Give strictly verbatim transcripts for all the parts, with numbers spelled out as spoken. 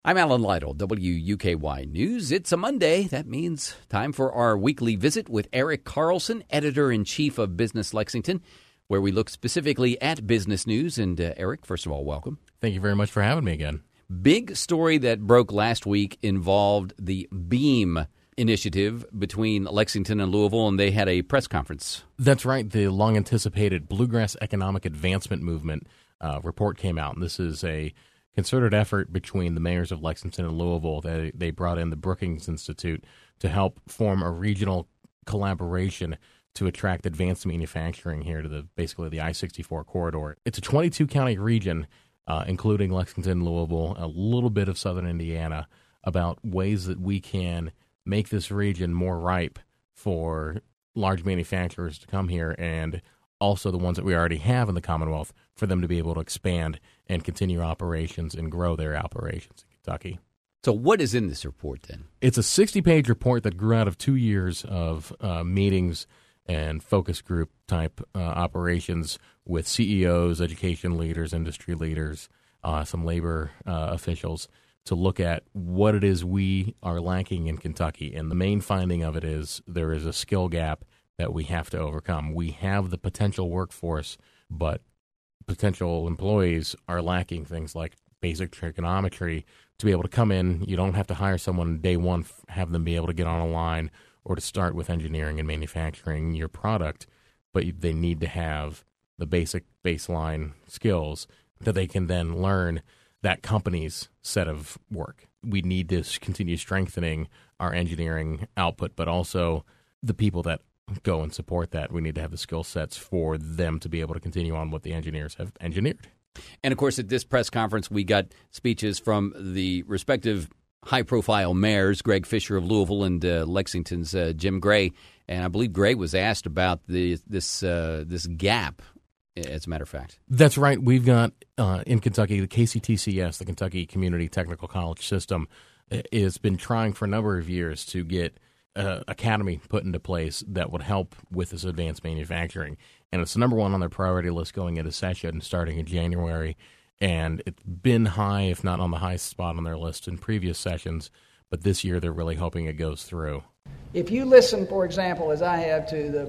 I'm Alan Lytle, W U K Y News. It's a Monday. That means time for our weekly visit with Eric Carlson, Editor-in-Chief of Business Lexington, where we look specifically at business news. And uh, Eric, first of all, welcome. Thank you very much for having me again. Big story that broke last week involved the BEAM initiative between Lexington and Louisville, and they had a press conference. That's right. The long-anticipated Bluegrass Economic Advancement Movement uh, report came out, and this is a concerted effort between the mayors of Lexington and Louisville. They, they brought in the Brookings Institute to help form a regional collaboration to attract advanced manufacturing here to the basically the I sixty-four corridor. It's a twenty-two county region, uh, including Lexington, Louisville, a little bit of southern Indiana, about ways that we can make this region more ripe for large manufacturers to come here, and also the ones that we already have in the Commonwealth, for them to be able to expand and continue operations and grow their operations in Kentucky. So what is in this report then? It's a sixty-page report that grew out of two years of uh, meetings and focus group type uh, operations with C E Os, education leaders, industry leaders, uh, some labor uh, officials, to look at what it is we are lacking in Kentucky. And the main finding of it is there is a skill gap that we have to overcome. We have the potential workforce, but potential employees are lacking things like basic trigonometry to be able to come in. You don't have to hire someone day one, have them be able to get on a line or to start with engineering and manufacturing your product, but they need to have the basic baseline skills that they can then learn that company's set of work. We need to continue strengthening our engineering output, but also the people that go and support that. We need to have the skill sets for them to be able to continue on what the engineers have engineered. And, of course, at this press conference, we got speeches from the respective high-profile mayors, Greg Fisher of Louisville and uh, Lexington's uh, Jim Gray. And I believe Gray was asked about the this uh, this gap, as a matter of fact. That's right. We've got uh, in Kentucky, the K C T C S, the Kentucky Community Technical College System, has been trying for a number of years to get Uh, academy put into place that would help with this advanced manufacturing. And it's the number one on their priority list going into session starting in January. And it's been high, if not on the highest spot on their list in previous sessions. But this year, they're really hoping it goes through. If you listen, for example, as I have, to the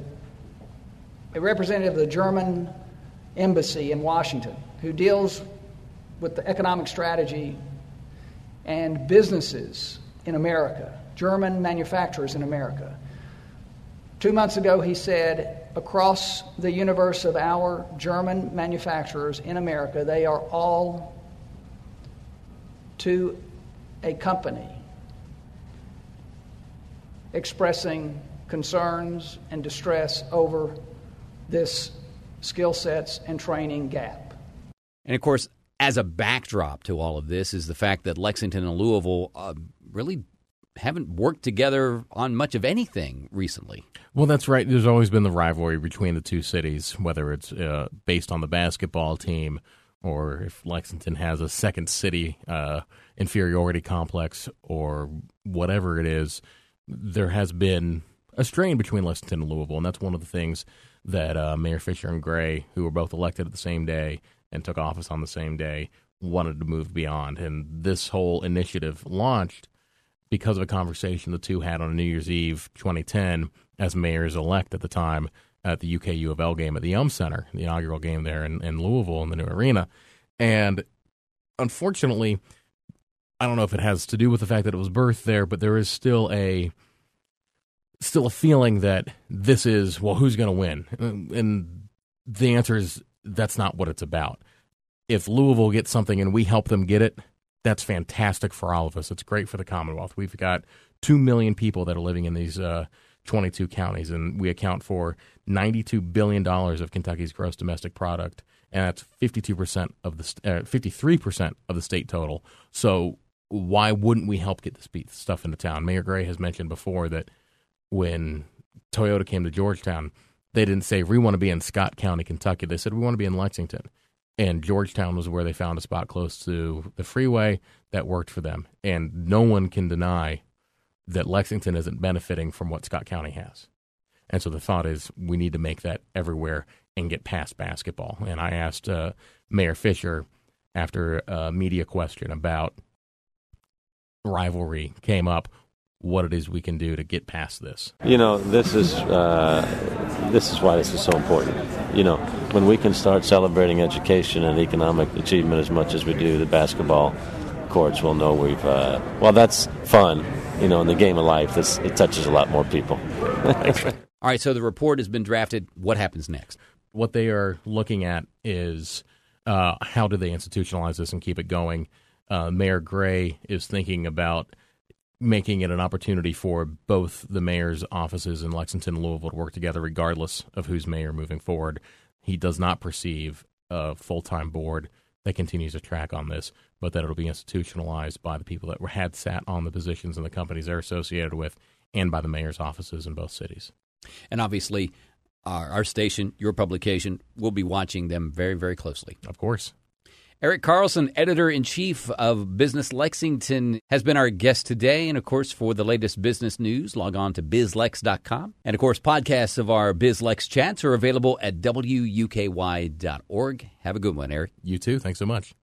a representative of the German embassy in Washington, who deals with the economic strategy and businesses in America, German manufacturers in America. Two months ago, he said, across the universe of our German manufacturers in America, they are all to a company expressing concerns and distress over this skill sets and training gap. And, of course, as a backdrop to all of this is the fact that Lexington and Louisville uh, really haven't worked together on much of anything recently. Well, that's right. There's always been the rivalry between the two cities, whether it's uh, based on the basketball team or if Lexington has a second city uh, inferiority complex or whatever it is. There has been a strain between Lexington and Louisville, and that's one of the things that uh, Mayor Fisher and Gray, who were both elected at the same day and took office on the same day, wanted to move beyond. And this whole initiative launched because of a conversation the two had on New Year's Eve twenty ten as mayors-elect at the time at the U K U of L game at the Yum Center, the inaugural game there in, in Louisville in the new arena. And unfortunately, I don't know if it has to do with the fact that it was birthed there, but there is still a still a feeling that this is, well, who's going to win? And the answer is that's not what it's about. If Louisville gets something and we help them get it, that's fantastic for all of us. It's great for the Commonwealth. We've got two million people that are living in these uh, twenty-two counties, and we account for ninety-two billion dollars of Kentucky's gross domestic product, and that's fifty-two percent of the uh, fifty-three percent of the state total. So why wouldn't we help get this stuff into town? Mayor Gray has mentioned before that when Toyota came to Georgetown, they didn't say, we want to be in Scott County, Kentucky. They said, we want to be in Lexington. And Georgetown was where they found a spot close to the freeway that worked for them. And no one can deny that Lexington isn't benefiting from what Scott County has. And so the thought is we need to make that everywhere and get past basketball. And I asked uh, Mayor Fisher after a media question about rivalry came up, what it is we can do to get past this. You know, this is uh, this is why this is so important. You know, when we can start celebrating education and economic achievement as much as we do the basketball courts, will know we've, uh, well, that's fun. You know, in the game of life, this, it touches a lot more people. All right, so the report has been drafted. What happens next? What they are looking at is uh, how do they institutionalize this and keep it going. Uh, Mayor Gray is thinking about making it an opportunity for both the mayor's offices in Lexington and Louisville to work together regardless of who's mayor moving forward. He does not perceive a full-time board that continues to track on this, but that it'll be institutionalized by the people that were, had sat on the positions and the companies they're associated with, and by the mayor's offices in both cities. And obviously, our, our station, your publication, will be watching them very, very closely. Of course. Eric Carlson, editor-in-chief of Business Lexington, has been our guest today. And, of course, for the latest business news, log on to biz lex dot com. And, of course, podcasts of our BizLex chats are available at W U K Y dot org. Have a good one, Eric. You too. Thanks so much.